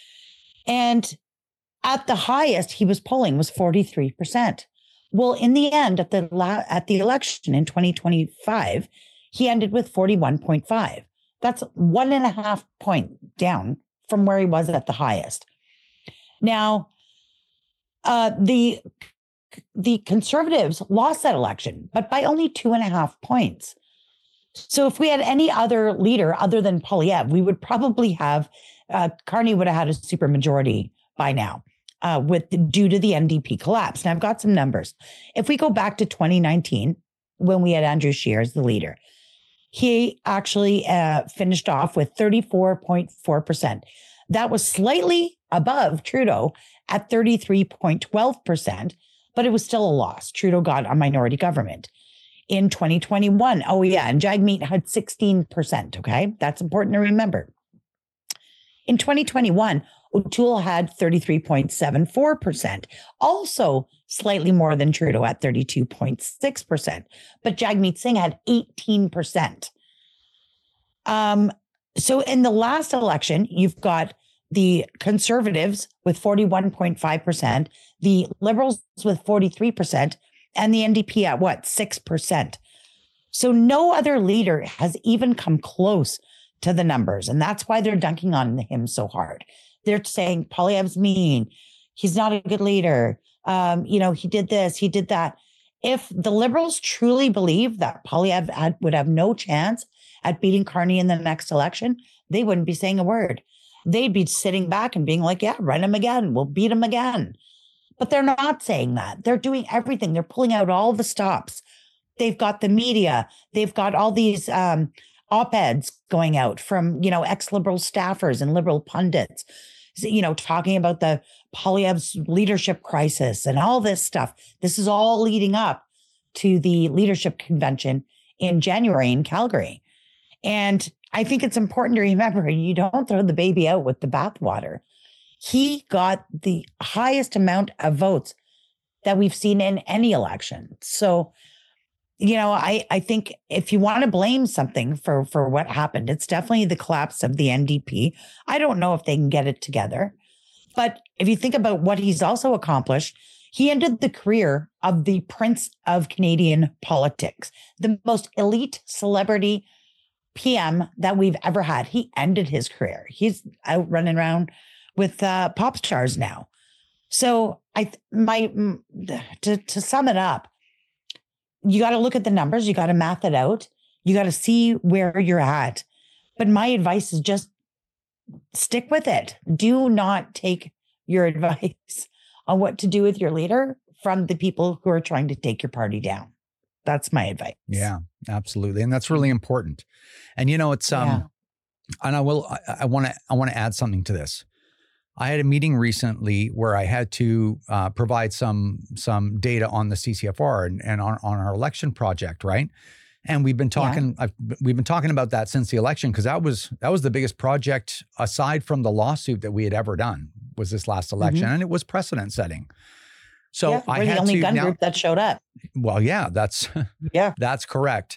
And at the highest he was polling was 43%. Well, in the end, at the election in 2025, he ended with 41.5. That's 1.5 point down from where he was at the highest. Now, the Conservatives lost that election, but by only 2.5 points. So if we had any other leader other than Poilievre, we would probably have, Carney would have had a supermajority by now, due to the NDP collapse. Now I've got some numbers. If we go back to 2019, when we had Andrew Scheer as the leader, he actually finished off with 34.4%. That was slightly above Trudeau at 33.12%, but it was still a loss. Trudeau got a minority government. In 2021, and Jagmeet had 16%, okay? That's important to remember. In 2021, O'Toole had 33.74%, also slightly more than Trudeau at 32.6%, but Jagmeet Singh had 18%. So in the last election, you've got the Conservatives with 41.5%, the Liberals with 43%, and the NDP at 6%. So no other leader has even come close to the numbers. And that's why they're dunking on him so hard. They're saying Poilievre's mean. He's not a good leader. He did this, he did that. If the Liberals truly believe that Poilievre would have no chance at beating Carney in the next election, they wouldn't be saying a word. They'd be sitting back and being like, run him again. We'll beat him again. But they're not saying that. They're doing everything. They're pulling out all the stops. They've got the media. They've got all these op-eds going out from, ex-Liberal staffers and Liberal pundits, talking about the Poilievre's leadership crisis and all this stuff. This is all leading up to the leadership convention in January in Calgary. And I think it's important to remember, you don't throw the baby out with the bathwater. he got the highest amount of votes that we've seen in any election. So, I think if you want to blame something for what happened, it's definitely the collapse of the NDP. I don't know if they can get it together. But if you think about what he's also accomplished, he ended the career of the Prince of Canadian politics, the most elite celebrity PM that we've ever had. He ended his career. He's out running around with pop stars now. So to sum it up, you got to look at the numbers. You got to math it out. You got to see where you're at. But my advice is just stick with it. Do not take your advice on what to do with your leader from the people who are trying to take your party down. That's my advice. Yeah, absolutely. And that's really important. And it's and I want to add something to this. I had a meeting recently where I had to provide some data on the CCFR and on our election project, right? And we've been talking we've been talking about that since the election, because that was the biggest project aside from the lawsuit that we had ever done, was this last election, and it was precedent setting. So we're the only gun group that showed up. Well, yeah, that's correct.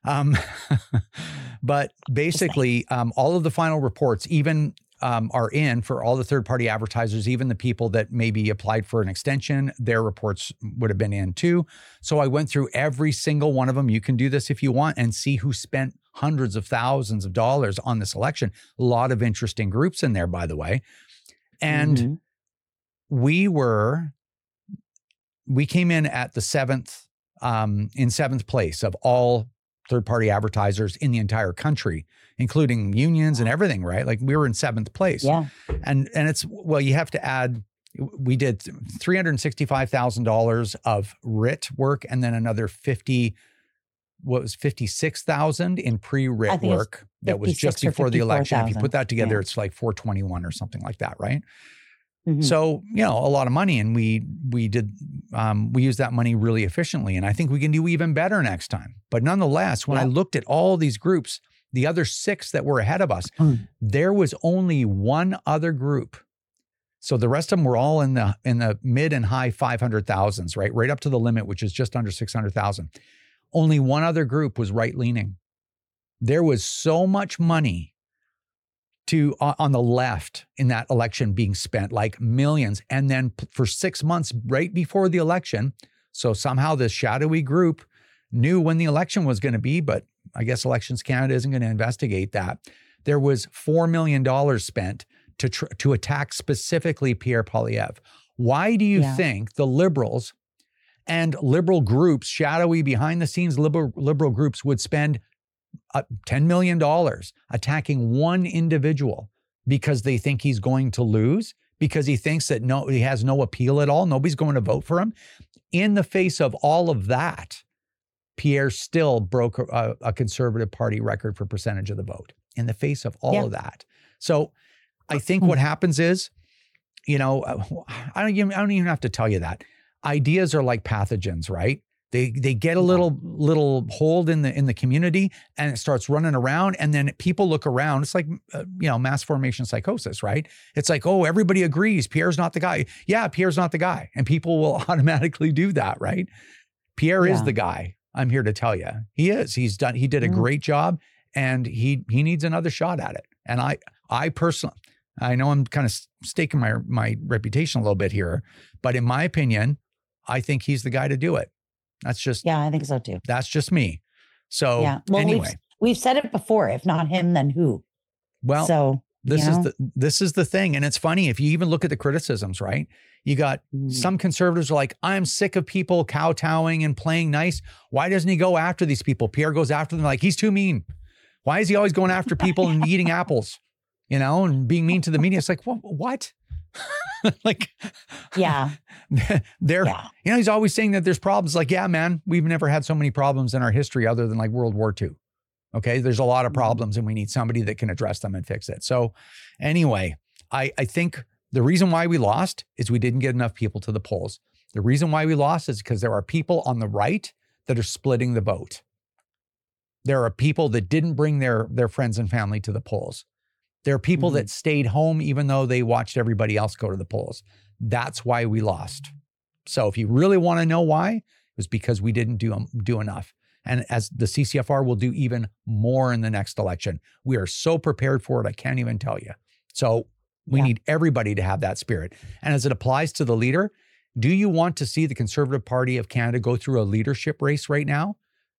But basically, all of the final reports, even are in for all the third-party advertisers, even the people that maybe applied for an extension, their reports would have been in too. So I went through every single one of them. You can do this if you want and see who spent hundreds of thousands of dollars on this election. A lot of interesting groups in there, by the way. And we came in at the seventh place of all third-party advertisers in the entire country, including unions and everything, right? Like we were in 7th place. Yeah. And it's, well, you have to add, we did $365,000 of writ work and then another 56,000 in pre-writ work that was just before the election. If you put that together, it's like 421 or something like that, right? So, a lot of money, and we used that money really efficiently. And I think we can do even better next time. But nonetheless, when I looked at all these groups, the other 6 that were ahead of us, there was only one other group. So the rest of them were all in the mid and high 500,000s, right up to the limit, which is just under 600,000. Only one other group was right-leaning. There was so much money on the left in that election being spent, like millions. And then for 6 months right before the election, so somehow this shadowy group knew when the election was going to be, but I guess Elections Canada isn't going to investigate that. There was $4 million spent to attack specifically Pierre Poilievre. Why do you think the Liberals and liberal groups, shadowy behind the scenes liberal groups, would spend $10 million attacking one individual because they think he's going to lose, because he thinks that he has no appeal at all, nobody's going to vote for him? In the face of all of that, Pierre still broke a Conservative Party record for percentage of the vote in the face of all of that. So I think what happens is, I don't even have to tell you that. Ideas are like pathogens, right? They get a little hold in the community, and it starts running around, and then people look around. It's like mass formation psychosis, right? It's like, oh, everybody agrees Pierre's not the guy. Yeah, Pierre's not the guy, and people will automatically do that, right? Pierre is the guy. I'm here to tell you, he is. He did a great job, and he needs another shot at it. And I personally, I know I'm kind of staking my reputation a little bit here, but in my opinion, I think he's the guy to do it. That's just, I think so too. That's just me. So anyway, we've said it before. If not him, then who? Well, so this is the thing. And it's funny, if you even look at the criticisms, right? You got some conservatives are like, I'm sick of people kowtowing and playing nice. Why doesn't he go after these people? Pierre goes after them like, he's too mean. Why is he always going after people and eating apples, and being mean to the media? It's like, what? Like, he's always saying that there's problems. Like, yeah, man, we've never had so many problems in our history other than like World War II. Okay. There's a lot of problems, and we need somebody that can address them and fix it. So anyway, I think the reason why we lost is we didn't get enough people to the polls. The reason why we lost is because there are people on the right that are splitting the vote. There are people that didn't bring their friends and family to the polls. There are people that stayed home even though they watched everybody else go to the polls. That's why we lost. So if you really want to know why, it was because we didn't do enough. And as the CCFR will do even more in the next election. We are so prepared for it, I can't even tell you. So we need everybody to have that spirit. And as it applies to the leader, do you want to see the Conservative Party of Canada go through a leadership race right now?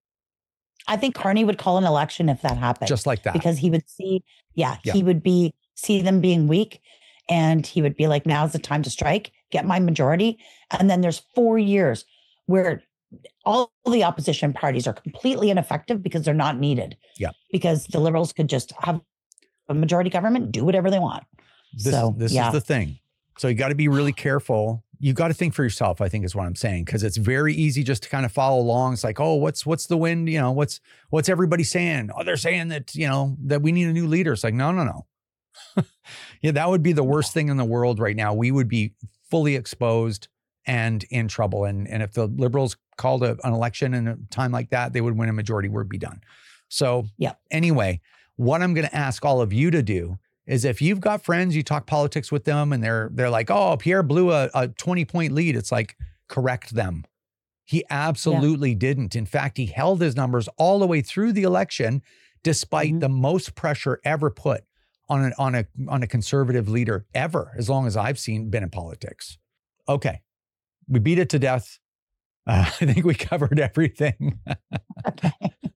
I think Carney would call an election if that happened. Just like that. Because he would see, he would see them being weak, and he would be like, now's the time to strike, get my majority. And then there's 4 years where all the opposition parties are completely ineffective because they're not needed. Yeah. Because the Liberals could just have a majority government, do whatever they want. This is the thing. So you got to be really careful. You got to think for yourself, I think is what I'm saying, because it's very easy just to kind of follow along. It's like, oh, what's the wind? You know, what's everybody saying? Oh, they're saying that, you know, that we need a new leader. It's like, no. Yeah, that would be the worst thing in the world right now. We would be fully exposed and in trouble. And if the Liberals called an election in a time like that, they would win a majority. We'd be done. So anyway, what I'm going to ask all of you to do is, if you've got friends, you talk politics with them and they're like, oh, Pierre blew a 20-point lead. It's like, correct them. He absolutely didn't. In fact, he held his numbers all the way through the election, despite the most pressure ever put on a conservative leader ever, as long as I've been in politics. Okay. We beat it to death. I think we covered everything. Okay.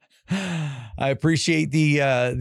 I appreciate the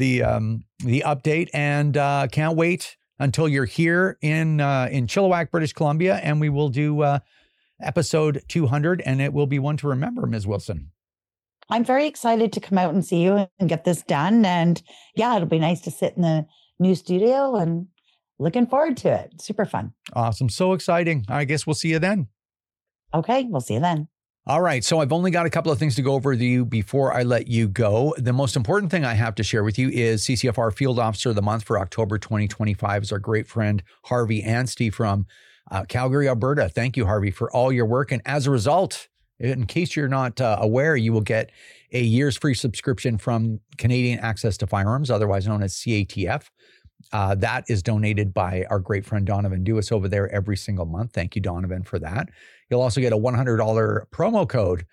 update, and can't wait until you're here in Chilliwack, British Columbia, and we will do episode 200, and it will be one to remember, Ms. Wilson. I'm very excited to come out and see you and get this done, and it'll be nice to sit in the new studio, and looking forward to it. Super fun. Awesome. So exciting. I guess we'll see you then. Okay, we'll see you then. All right. So I've only got a couple of things to go over with you before I let you go. The most important thing I have to share with you is CCFR Field Officer of the Month for October 2025 is our great friend, Harvey Anstey from Calgary, Alberta. Thank you, Harvey, for all your work. And as a result, in case you're not aware, you will get a year's free subscription from Canadian Access to Firearms, otherwise known as CATF. That is donated by our great friend Donovan Dewis over there every single month. Thank you, Donovan, for that. You'll also get a $100 promo code.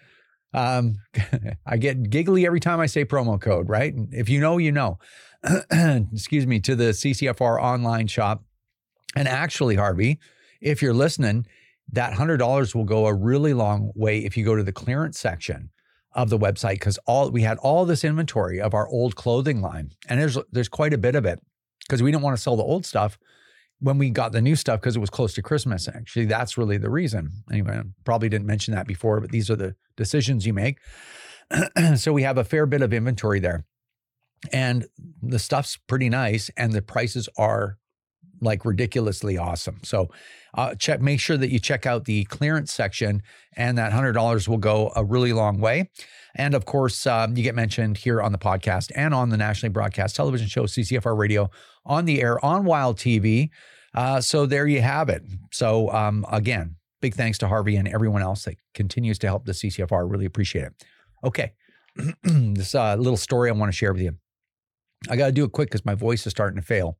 I get giggly every time I say promo code, right? If you know, you know. Excuse me, to the CCFR online shop. And actually, Harvey, if you're listening, that $100 will go a really long way if you go to the clearance section of the website, because we had all this inventory of our old clothing line, and there's quite a bit of it, because we didn't want to sell the old stuff when we got the new stuff, because it was close to Christmas. Actually, that's really the reason. Anyway, I probably didn't mention that before, but these are the decisions you make. So we have a fair bit of inventory there, and the stuff's pretty nice, and the prices are like ridiculously awesome. So make sure that you check out the clearance section, and that $100 will go a really long way. And of course, you get mentioned here on the podcast and on the nationally broadcast television show, CCFR Radio, on the air on Wild TV. So there you have it. So again, big thanks to Harvey and everyone else that continues to help the CCFR. Really appreciate it. Okay. This little story I want to share with you. I got to do it quick because my voice is starting to fail.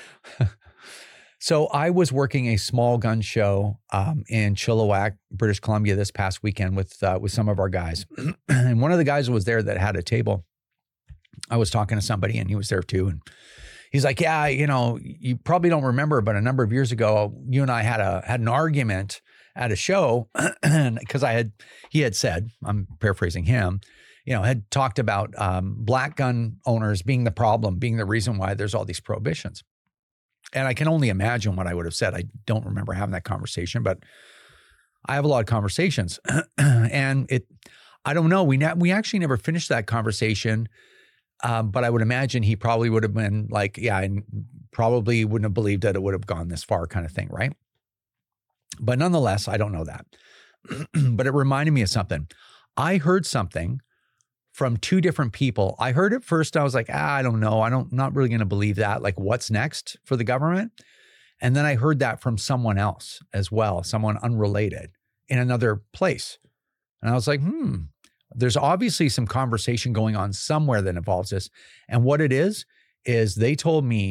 So I was working a small gun show in Chilliwack, British Columbia this past weekend with some of our guys. And one of the guys was there that had a table. I was talking to somebody and he was there too. And he's like, yeah, you know, you probably don't remember, but a number of years ago, you and I had an argument at a show because he had said, I'm paraphrasing him, you know, had talked about black gun owners being the problem, being the reason why there's all these prohibitions. And I can only imagine what I would have said. I don't remember having that conversation, but I have a lot of conversations. And I don't know. We actually never finished that conversation. But I would imagine he probably would have been like, yeah, and probably wouldn't have believed that it would have gone this far, kind of thing, right? But nonetheless, I don't know that. But it reminded me of something. I heard something from two different people. I heard it first. I was like, I don't know. Not really going to believe that. Like, what's next for the government? And then I heard that from someone else as well, someone unrelated in another place. And I was like, there's obviously some conversation going on somewhere that involves this. And what it is they told me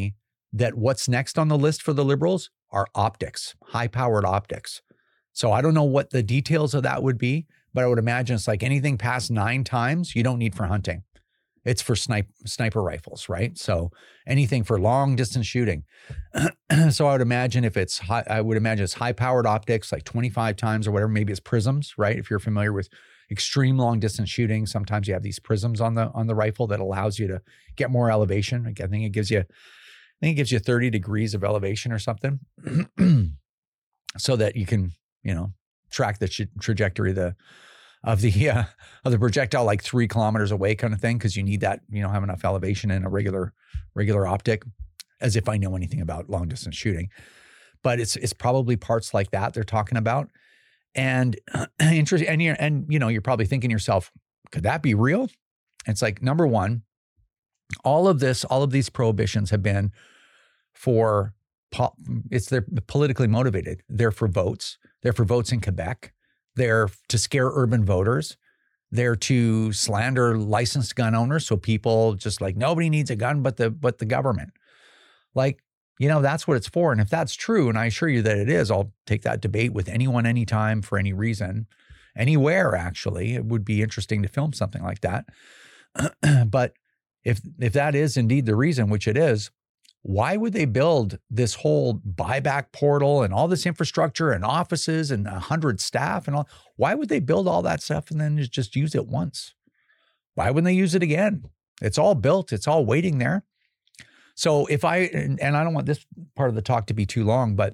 that what's next on the list for the Liberals are optics, high-powered optics. So I don't know what the details of that would be, but I would imagine it's like anything past 9 times you don't need for hunting. It's for sniper rifles, right? So anything for long distance shooting. So I would imagine it's high-powered optics, like 25 times or whatever. Maybe it's prisms, right? If you're familiar with extreme long distance shooting, sometimes you have these prisms on the rifle that allows you to get more elevation. Like I think it gives you 30 degrees of elevation or something, so that you can, track the trajectory of the projectile like 3 kilometers away, kind of thing, because you need that, have enough elevation in a regular optic. As if I know anything about long distance shooting, but it's probably parts like that they're talking about. And interesting, and you're probably thinking to yourself, could that be real? And it's like, number one, all of these prohibitions have been they're politically motivated. They're for votes. They're for votes in Quebec. They're to scare urban voters. They're to slander licensed gun owners. So people just like, nobody needs a gun but the government. Like, that's what it's for. And if that's true, and I assure you that it is, I'll take that debate with anyone, anytime, for any reason, anywhere, actually. It would be interesting to film something like that. But if that is indeed the reason, which it is, why would they build this whole buyback portal and all this infrastructure and offices and 100 staff and all? Why would they build all that stuff and then just use it once? Why wouldn't they use it again? It's all built. It's all waiting there. So and I don't want this part of the talk to be too long, but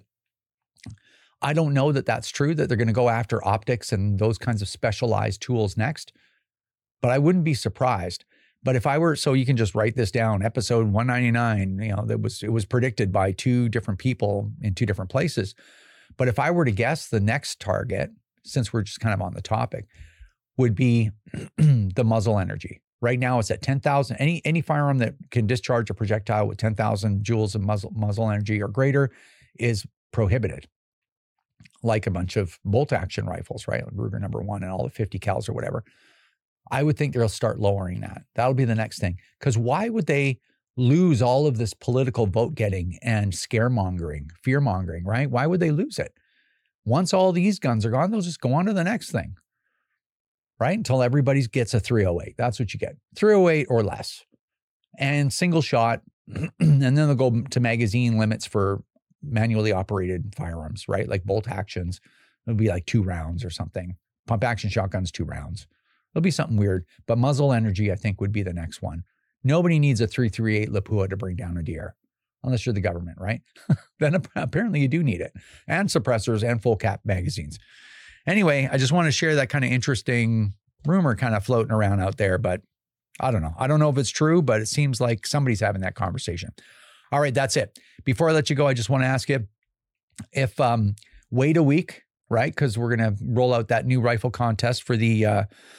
I don't know that that's true, that they're going to go after optics and those kinds of specialized tools next, but I wouldn't be surprised. But if I were, so you can just write this down, episode 199, it was predicted by 2 different people in 2 different places. But if I were to guess, the next target, since we're just kind of on the topic, would be the muzzle energy. Right now it's at 10,000. Any firearm that can discharge a projectile with 10,000 joules of muzzle energy or greater is prohibited. Like a bunch of bolt action rifles, right? Ruger number 1 and all the 50 cals or whatever. I would think they'll start lowering that. That'll be the next thing. Because why would they lose all of this political vote getting and scaremongering, fear mongering, right? Why would they lose it? Once all these guns are gone, they'll just go on to the next thing, right? Until everybody gets a 308. That's what you get. 308 or less. And single shot. And then they'll go to magazine limits for manually operated firearms, right? Like bolt actions. It'll be like 2 rounds or something. Pump action shotguns, 2 rounds. It'll be something weird, but muzzle energy, I think, would be the next one. Nobody needs a .338 Lapua to bring down a deer, unless you're the government, right? Then apparently you do need it, and suppressors and full cap magazines. Anyway, I just want to share that kind of interesting rumor kind of floating around out there, but I don't know. I don't know if it's true, but it seems like somebody's having that conversation. All right, that's it. Before I let you go, I just want to ask you if wait a week, right? Because we're going to roll out that new rifle contest for the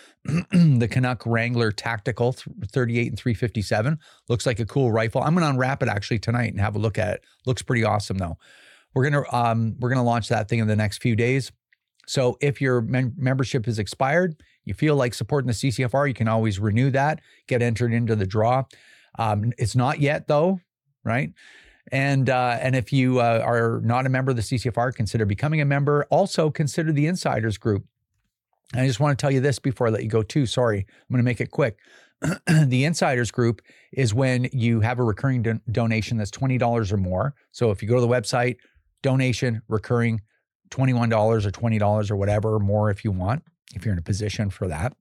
the Canuck Wrangler Tactical 38 and 357. Looks like a cool rifle. I'm going to unwrap it actually tonight and have a look at it. Looks pretty awesome though. We're going to launch that thing in the next few days. So if your membership is expired, you feel like supporting the CCFR, you can always renew that, get entered into the draw. It's not yet though, right? And if you are not a member of the CCFR, consider becoming a member. Also consider the Insiders Group. And I just want to tell you this before I let you go too. Sorry, I'm going to make it quick. The Insiders Group is when you have a recurring donation that's $20 or more. So if you go to the website, donation, recurring, $21 or $20 or whatever, more if you want, if you're in a position for that,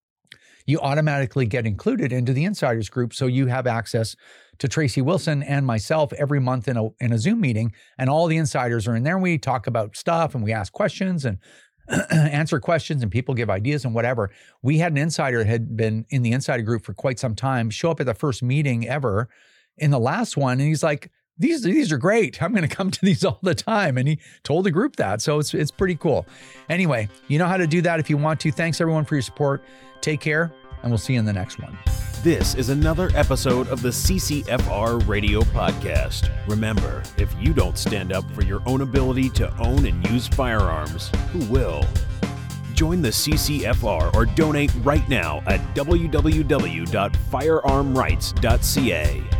you automatically get included into the Insiders Group. So you have access to Tracy Wilson and myself every month in a Zoom meeting, and all the insiders are in there. And we talk about stuff and we ask questions and answer questions, and people give ideas and whatever. We had an insider that had been in the Insider Group for quite some time show up at the first meeting ever in the last one. And he's like, these are great. I'm going to come to these all the time. And he told the group that. So it's pretty cool. Anyway, you know how to do that if you want to. Thanks everyone for your support. Take care, and we'll see you in the next one. This is another episode of the CCFR Radio Podcast. Remember, if you don't stand up for your own ability to own and use firearms, who will? Join the CCFR or donate right now at www.firearmrights.ca.